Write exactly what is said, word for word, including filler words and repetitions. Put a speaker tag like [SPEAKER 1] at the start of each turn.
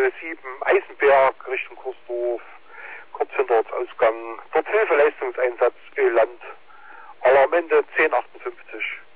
[SPEAKER 1] null sieben Eisenberg Richtung Kursdorf, kurz hinter Ortsausgang. Dort Hilfeleistungseinsatz Öland. Aber am Ende zehn achtundfünfzig.